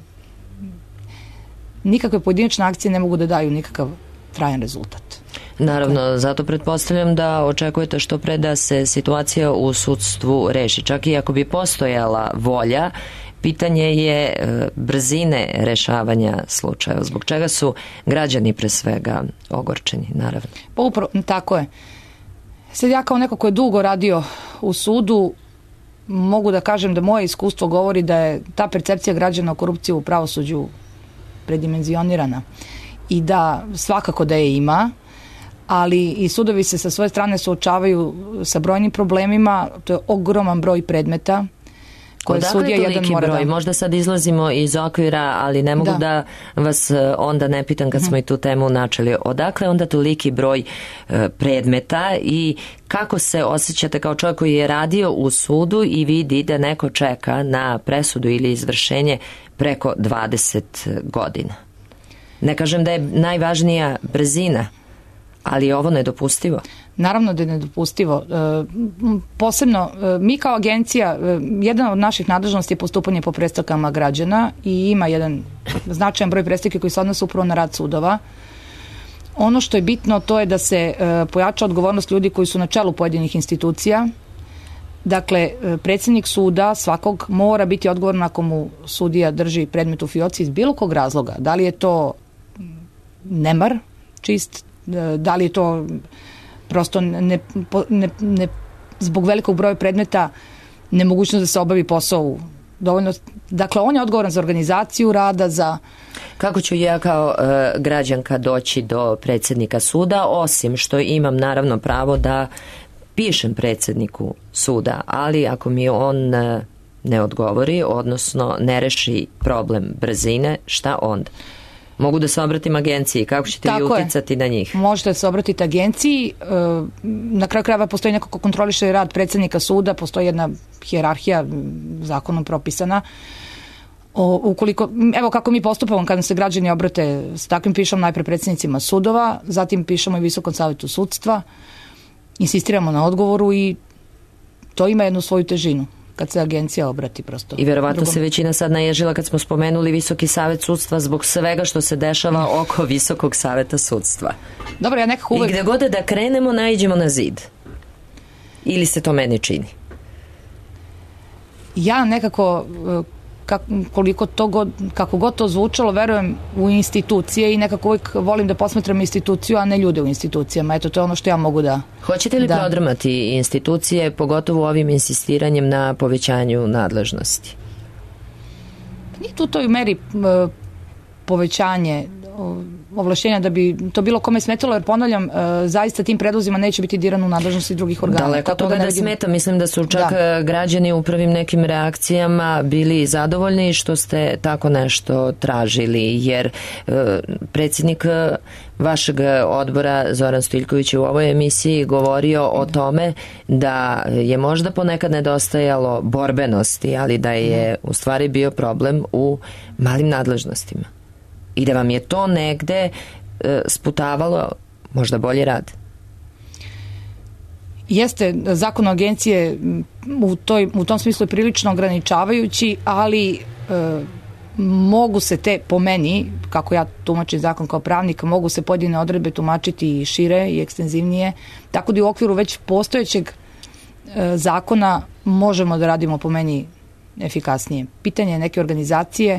[SPEAKER 4] Nikakve pojedinačne akcije ne mogu da daju nikakav trajan rezultat.
[SPEAKER 2] Naravno, zato pretpostavljam da očekujete što pre da se situacija u sudstvu reši. Čak i ako bi postojala volja, pitanje je brzine rešavanja slučaja. Zbog čega su građani pre svega ogorčeni, naravno?
[SPEAKER 4] Pa upravo, tako je. Sad ja kao neko ko je dugo radio u sudu, mogu da kažem da moje iskustvo govori da je ta percepcija građana o korupciji u pravosuđu predimenzionirana i da svakako da je ima, ali i sudovi se sa svoje strane suočavaju sa brojnim problemima, to je ogroman broj predmeta.
[SPEAKER 2] Odakle je toliki broj? Da... Možda sad izlazimo iz okvira, ali ne mogu da, da vas onda ne pitam kad smo i tu temu načeli. Odakle onda toliki broj e, predmeta i kako se osjećate kao čovjek koji je radio u sudu i vidi da neko čeka na presudu ili izvršenje preko dvadeset godina? Ne kažem da je najvažnija brzina, ali je ovo nedopustivo.
[SPEAKER 4] Naravno da je nedopustivo. E, posebno, e, mi kao agencija, e, jedan od naših nadležnosti je postupanje po predstavkama građana i ima jedan značajan broj predstavki koji se odnose upravo na rad sudova. Ono što je bitno, to je da se e, pojača odgovornost ljudi koji su na čelu pojedinih institucija. Dakle, predsjednik suda svakog mora biti odgovoran ako mu sudija drži predmet u fioci iz bilo kog razloga. Da li je to nemar čist, da li je to prosto ne, ne, ne, zbog velikog broja predmeta nemogućnost da se obavi posao dovoljno. Dakle, on je odgovoran za organizaciju rada, za...
[SPEAKER 2] Kako ću ja kao e, građanka doći do predsjednika suda, osim što imam naravno pravo da pišem predsjedniku suda, ali ako mi on e, ne odgovori, odnosno ne reši problem brzine, šta onda? Mogu da se obratim agenciji, kako ćete vi uticati na njih?
[SPEAKER 4] Možete se obratiti agenciji, na kraju krajeva postoji neko ko kontroliše rad predsjednika suda, postoji jedna hijerarhija zakonom propisana. O, ukoliko, evo kako mi postupamo kada se građani obrate s takvim, pišemo najpre predsjednicima sudova, zatim pišemo i Visokom savetu sudstva, insistiramo na odgovoru i to ima jednu svoju težinu kad se agencija obrati prosto.
[SPEAKER 2] I verovatno
[SPEAKER 4] drugom.
[SPEAKER 2] se većina sad naježila kad smo spomenuli Visoki savet sudstva zbog svega što se dešava oko Visokog saveta sudstva.
[SPEAKER 4] Dobro, ja nekako uvek...
[SPEAKER 2] I gde god da krenemo, naiđemo na zid. Ili se to meni čini?
[SPEAKER 4] Ja nekako, kak, koliko to god, kako god to zvučalo, verujem u institucije i nekako uvijek volim da posmetram instituciju, a ne ljude u institucijama. Eto, to je ono što ja mogu da...
[SPEAKER 2] Hoćete li
[SPEAKER 4] da.
[SPEAKER 2] prodrmati institucije, pogotovo ovim insistiranjem na povećanju nadležnosti?
[SPEAKER 4] Nije tu toj meri povećanje ovlašćenja da bi to bilo kome smetalo, jer ponavljam, zaista tim predlozima neće biti dirano u nadležnosti drugih organa.
[SPEAKER 2] Daleko toga da, da smeta, mislim da su čak da. građani u prvim nekim reakcijama bili zadovoljni što ste tako nešto tražili, jer e, predsjednik vašeg odbora Zoran Stojiljković je u ovoj emisiji govorio o tome da je možda ponekad nedostajalo borbenosti, ali da je u stvari bio problem u malim nadležnostima. I da vam je to negde e, sputavalo možda bolji rad?
[SPEAKER 4] Jeste, zakon o agencije u, toj, u tom smislu je prilično ograničavajući, ali e, mogu se te, po meni, kako ja tumačim zakon kao pravnik, mogu se pojedine odredbe tumačiti i šire i ekstenzivnije, tako da u okviru već postojećeg e, zakona možemo da radimo, po meni, efikasnije. Pitanje je neke organizacije,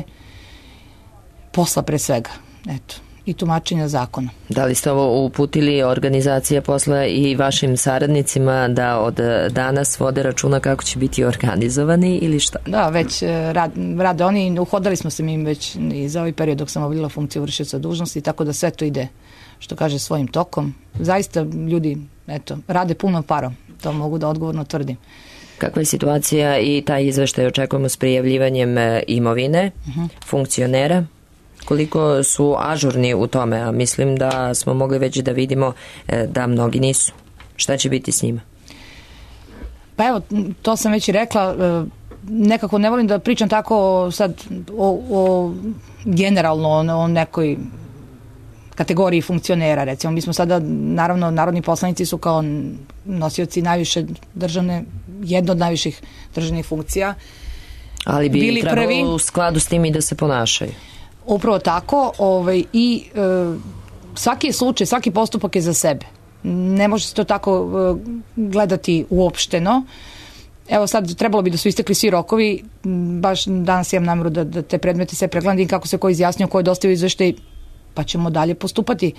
[SPEAKER 4] posla pre svega, eto, i tumačenja zakona.
[SPEAKER 2] Da li ste ovo uputili organizacija posla i vašim saradnicima da od danas vode računa kako će biti organizovani ili šta?
[SPEAKER 4] Da, već rad, rade oni, uhodali smo se mi već i za ovaj period dok sam obavljala funkciju vršioca dužnosti, tako da sve to ide, što kaže, svojim tokom. Zaista ljudi, eto, rade punom parom, to mogu da odgovorno tvrdim.
[SPEAKER 2] Kakva je situacija i taj izveštaj očekujemo s prijavljivanjem imovine, uh-huh. funkcionera? Koliko su ažurni u tome, a mislim da smo mogli već da vidimo da mnogi nisu. Šta će biti s njima?
[SPEAKER 4] Pa evo, to sam već i rekla, nekako ne volim da pričam tako sad o, o generalno o, o nekoj kategoriji funkcionera, recimo. Mi smo sada, naravno, narodni poslanici su kao nosioci najviše državne, jedno od najviših državnih funkcija.
[SPEAKER 2] Ali bi bili trebalo prvi, u skladu s tim i da se ponašaju.
[SPEAKER 4] Upravo tako, ovaj, i e, svaki je slučaj, svaki postupak je za sebe. Ne može se to tako e, gledati uopšteno. Evo sad, trebalo bi da su istekli svi rokovi, baš danas imam namjeru da, da te predmete sve pregledam, kako se ko izjasnio, ko je dostavio izveštaj, pa ćemo dalje postupati.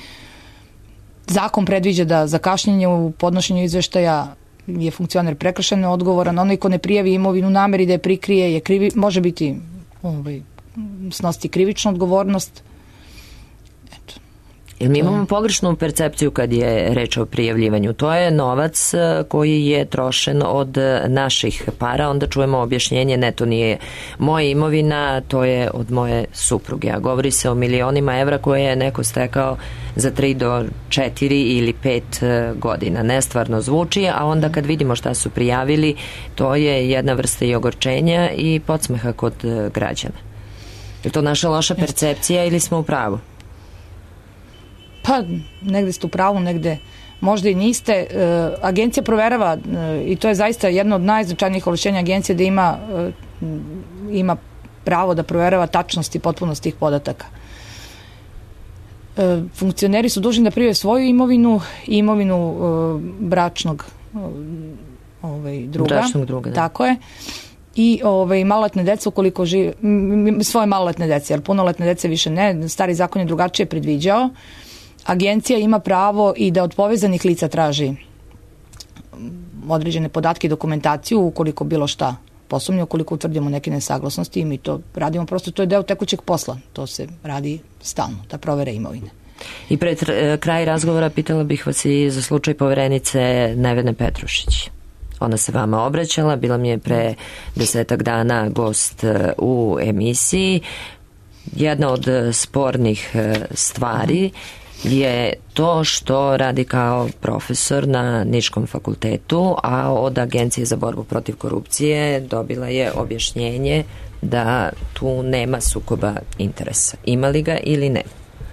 [SPEAKER 4] Zakon predviđa da za kašnjenje u podnošenju izveštaja je funkcioner prekršajno odgovoran, onaj ko ne prijavi imovinu nameri da je prikrije, je krivi, može biti ovaj, snositi krivičnu odgovornost. Eto.
[SPEAKER 2] Jer mi imamo pogrešnu percepciju kad je reč o prijavljivanju. To je novac koji je trošen od naših para, onda čujemo objašnjenje, ne, to nije moja imovina, to je od moje supruge. A govori se o milionima evra koje je neko stekao za tri do četiri ili pet godina. Nestvarno zvuči, a onda kad vidimo šta su prijavili, to je jedna vrsta i ogorčenja i podsmeha kod građana. Je to naša loša percepcija ili smo u pravu?
[SPEAKER 4] Pa, negde ste u pravu, negde možda i niste. E, agencija proverava, e, i to je zaista jedno od najznačajnijih ovlašćenja agencije, da ima, e, ima pravo da proverava tačnost i potpunost tih podataka. E, funkcioneri su dužni da prijave svoju imovinu i imovinu e, bračnog e, ovaj, druga.
[SPEAKER 2] Bračnog druga, da.
[SPEAKER 4] Tako je. I ovaj, maloletne dece ukoliko žive, svoje maloletne dece, jer punoletne dece više ne, stari zakon je drugačije predviđao. Agencija ima pravo i da od povezanih lica traži određene podatke i dokumentaciju ukoliko bilo šta posumnje, ukoliko utvrdimo neke nesaglasnosti, i mi to radimo, prosto to je deo tekućeg posla, to se radi stalno, da provere imovine.
[SPEAKER 2] I pred kraj razgovora pitala bih vas i za slučaj poverenice Nevene Petrušić. Ona se vama obraćala, bila mi je pre desetak dana gost u emisiji. Jedna od spornih stvari je to što radi kao profesor na Niškom fakultetu, a od Agencije za borbu protiv korupcije dobila je objašnjenje da tu nema sukoba interesa. Ima li ga ili ne?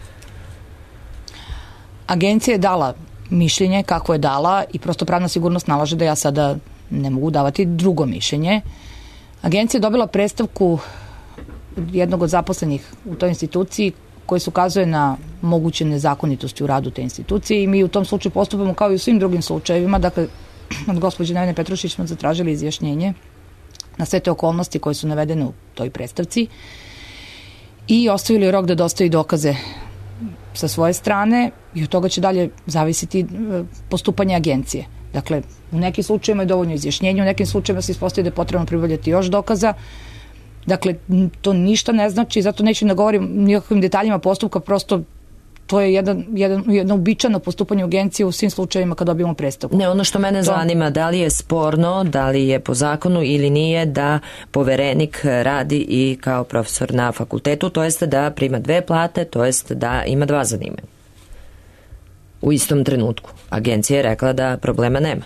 [SPEAKER 4] Agencija je dala mišljenje kako je dala i prosto pravna sigurnost nalaže da ja sada ne mogu davati drugo mišljenje. Agencija je dobila predstavku jednog od zaposlenih u toj instituciji koji se ukazuje na moguće nezakonitosti u radu te institucije i mi u tom slučaju postupamo kao i u svim drugim slučajevima. Dakle, od gospođe Nevene Petrušić smo zatražili izjašnjenje na sve te okolnosti koje su navedene u toj predstavci i ostavili rok da dostavi dokaze sa svoje strane i od toga će dalje zavisiti postupanje agencije. Dakle, u nekim slučajima je dovoljno izjašnjenje, u nekim slučajima se ispostavi da je potrebno pribavljati još dokaza. Dakle, to ništa ne znači, zato neću da govorim nikakvim detaljima postupka, prosto to je jedan, jedan, jedno uobičajeno postupanje u agenciji u svim slučajevima kad dobijemo predstavku.
[SPEAKER 2] Ne, ono što mene to... zanima, da li je sporno, da li je po zakonu ili nije da poverenik radi i kao profesor na fakultetu, to jest da prima dve plate, to jest da ima dva zanimanja. U istom trenutku. Agencija je rekla da problema nema.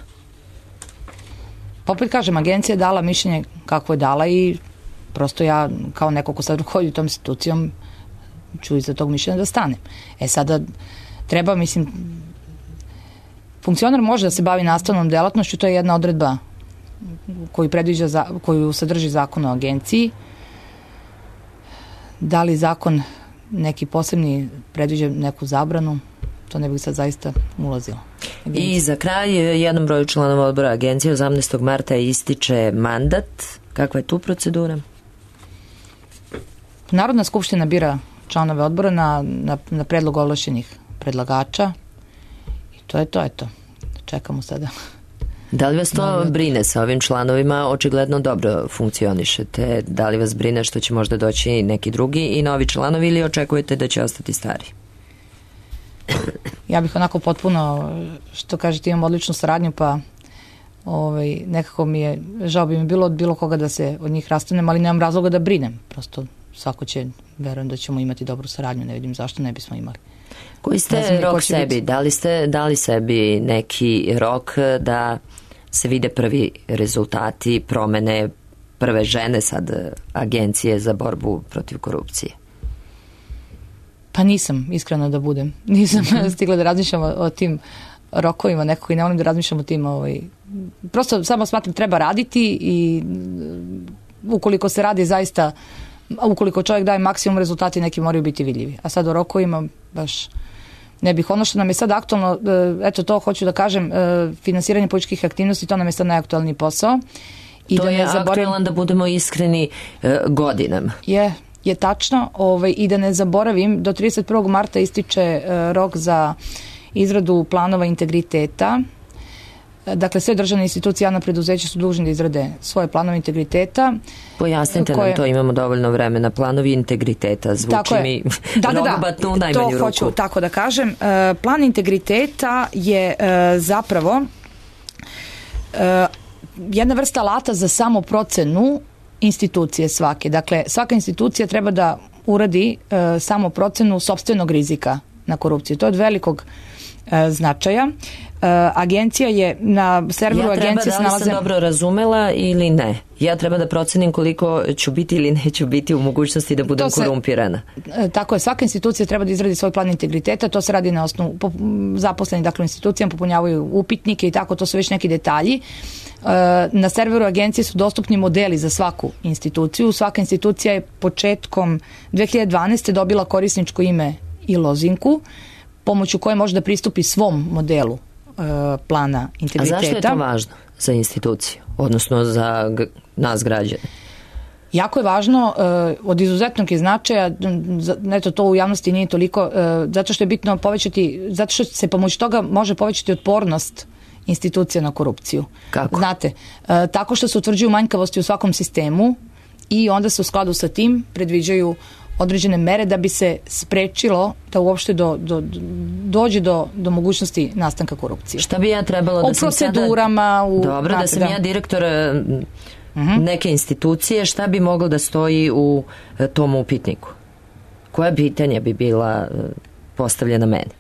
[SPEAKER 4] Opet kažem, agencija je dala mišljenje kako je dala i prosto ja kao neko ko sad rukovodi tom institucijom ću iza tog mišljenja da stanem. E sada treba, mislim, funkcionar može da se bavi nastavnom delatnošću, to je jedna odredba koju predviđa, za, koju sadrži zakon o agenciji. Da li zakon neki posebni predviđa neku zabranu, to ne bih sad zaista ulazila. Agencija.
[SPEAKER 2] I za kraj, jednom broju članova odbora agencije osamnaestog marta ističe mandat. Kakva je tu procedura? Narodna
[SPEAKER 4] skupština bira članove odbora na, na, na predlog ovlašćenih predlagača i to je to, eto. Čekamo sada.
[SPEAKER 2] Da li vas to brine sa ovim članovima? Očigledno dobro funkcionišete. Da li vas brine što će možda doći neki drugi i novi članovi ili očekujete da će ostati stari?
[SPEAKER 4] Ja bih onako potpuno, što kažete, imam odličnu saradnju, pa ovaj, nekako mi je, žao bi mi bilo od bilo koga da se od njih rastanem, ali nemam razloga da brinem. Prosto svako će, verujem da ćemo imati dobru saradnju, ne vidim zašto ne bismo imali.
[SPEAKER 2] Koji ste rok sebi? Da li ste dali sebi neki rok da se vide prvi rezultati promene prve žene sad agencije za borbu protiv korupcije?
[SPEAKER 4] Pa nisam, iskreno da budem. Nisam stigla da razmišljam o, o tim rokovima, nekako i ne volim da razmišljam o tim. Ovaj, prosto samo smatram treba raditi i ukoliko se radi zaista, ukoliko čovjek daje maksimum, rezultati neki moraju biti vidljivi. A sad o rokovima baš ne bih. Ono što nam je sad aktualno, eto to hoću da kažem, finansiranje političkih aktivnosti, to nam je sad najaktualniji posao. I
[SPEAKER 2] to
[SPEAKER 4] da
[SPEAKER 2] je
[SPEAKER 4] zaboravim,
[SPEAKER 2] aktualan, da budemo iskreni, godinama.
[SPEAKER 4] Je, je tačno. Ovaj, I da ne zaboravim, do trideset prvog marta ističe rok za izradu planova integriteta. Dakle, sve državne institucije, javna preduzeća su dužni da izrade svoje planove integriteta.
[SPEAKER 2] Pojasnite koje... nam to, imamo dovoljno vremena. Planovi integriteta, zvuči mi
[SPEAKER 4] da, da,
[SPEAKER 2] rogobatno u najmanju ruku.
[SPEAKER 4] To hoću tako da kažem. Plan integriteta je zapravo jedna vrsta alata za samoprocenu institucije svake. Dakle, svaka institucija treba da uradi samoprocenu sopstvenog rizika na korupciju. To je od velikog značaja. Agencija je na serveru
[SPEAKER 2] ja
[SPEAKER 4] agencije
[SPEAKER 2] treba,
[SPEAKER 4] se nalaze...
[SPEAKER 2] Da li sam dobro razumela ili ne? Ja treba da procenim koliko ću biti ili neću biti u mogućnosti da budem se, korumpirana.
[SPEAKER 4] Tako je, svaka institucija treba da izradi svoj plan integriteta, to se radi na osnovu zaposleni, dakle, institucijama popunjavaju upitnike i tako, to su već neki detalji. Na serveru agencije su dostupni modeli za svaku instituciju. Svaka institucija je početkom dve hiljade dvanaeste. dobila korisničko ime i lozinku, pomoću koje može da pristupi svom modelu plana integriteta.
[SPEAKER 2] A zašto je to važno za instituciju, odnosno za nas građane?
[SPEAKER 4] Jako je važno, od izuzetnog je značaja, eto to u javnosti nije toliko, zato što je bitno povećati, zato što se pomoću toga može povećati otpornost institucija na korupciju.
[SPEAKER 2] Kako?
[SPEAKER 4] Znate, tako što se utvrđuju manjkavosti u svakom sistemu i onda se u skladu sa tim predviđaju određene mere da bi se sprečilo da uopšte do, do, dođe do, do mogućnosti nastanka korupcije.
[SPEAKER 2] Šta bi ja trebalo da
[SPEAKER 4] o
[SPEAKER 2] sam
[SPEAKER 4] procedurama,
[SPEAKER 2] sada...
[SPEAKER 4] u...
[SPEAKER 2] Dobro, da sam
[SPEAKER 4] da.
[SPEAKER 2] ja direktor uh-huh. neke institucije, šta bi moglo da stoji u tom upitniku? Koja pitanja bi bila postavljena meni?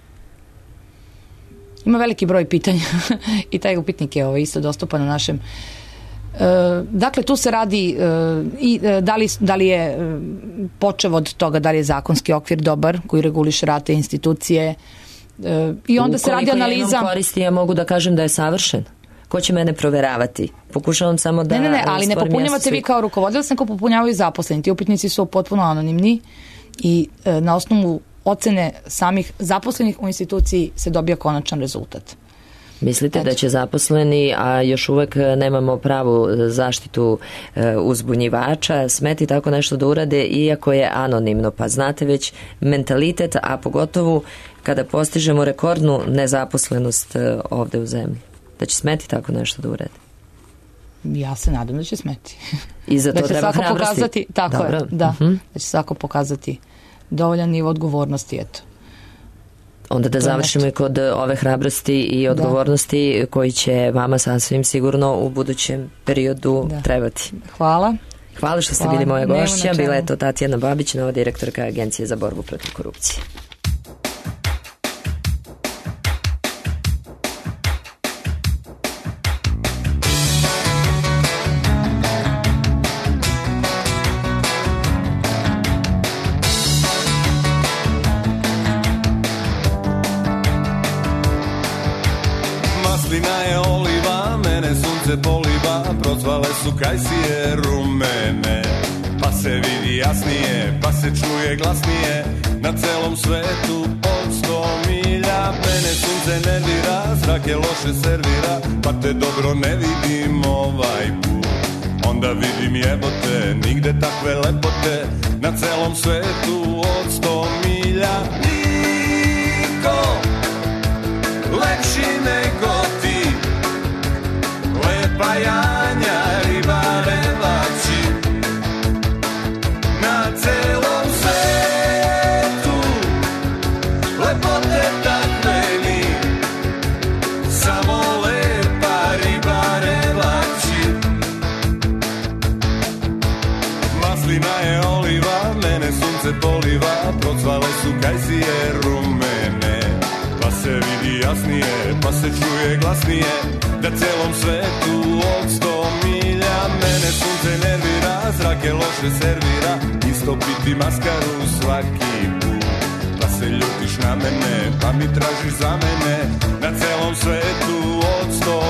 [SPEAKER 4] Ima veliki broj pitanja i taj upitnik je ovaj isto dostupan na našem Dakle, tu se radi i da li, da li je počev od toga da li je zakonski okvir dobar koji reguliše rad te institucije i onda se radi analiza.
[SPEAKER 2] Ukoliko ja imam koristi, ja mogu da kažem da je savršen. Ko će mene proveravati? Pokušavam samo da...
[SPEAKER 4] Ne, ne, ne, ali ne popunjavate vi kao rukovodilac, nego popunjavaju zaposleni. Ti upitnici su potpuno anonimni i na osnovu ocene samih zaposlenih u instituciji se dobija konačan rezultat.
[SPEAKER 2] Mislite Eto. da će zaposleni, a još uvek nemamo pravu zaštitu e, uzbunjivača, smeti tako nešto da urade, iako je anonimno? Pa znate već mentalitet, a pogotovo kada postižemo rekordnu nezaposlenost e, ovde u zemlji. Da će smeti tako nešto da urade?
[SPEAKER 4] Ja se nadam da će smeti.
[SPEAKER 2] I za to
[SPEAKER 4] da će
[SPEAKER 2] treba
[SPEAKER 4] svako
[SPEAKER 2] hrabrosti.
[SPEAKER 4] Pokazati, tako Dobro. je, da. Uh-huh. Da će svako pokazati dovoljan nivo odgovornosti, eto.
[SPEAKER 2] Onda da završimo i kod ove hrabrosti i odgovornosti da. koji će vama sasvim sigurno u budućem periodu da. trebati.
[SPEAKER 4] Hvala.
[SPEAKER 2] Hvala što ste Hvala. bili moja gošća. Bila je to Tatjana Babić, nova direktorka Agencije za borbu protiv korupcije.
[SPEAKER 3] Poliva, prozvale su kajsije rumene, pa se vidi jasnije, pa se čuje glasnije na celom svetu od sto milja. Mene sunce ne dira, zrake loše servira, pa te dobro ne vidim ovaj put. Onda vidim jebote, nigde takve lepote na celom svetu od sto milja. Niko lepši nego ti, lepa Janja, ribarevači, na celom svetu lepote takve ni, samo lepa ribarevači. Maslina je oliva, mene sunce poliva, procvale su kajsije rumene, pa se vidi jasnije, pa se čuje glasnije da celom svetu od sto milja. Mene sunce nervira, zrake loše servira, istopiti maskaru svaki put. Pa se ljutiš na mene, pa mi tražiš za mene, na celom svetu od sto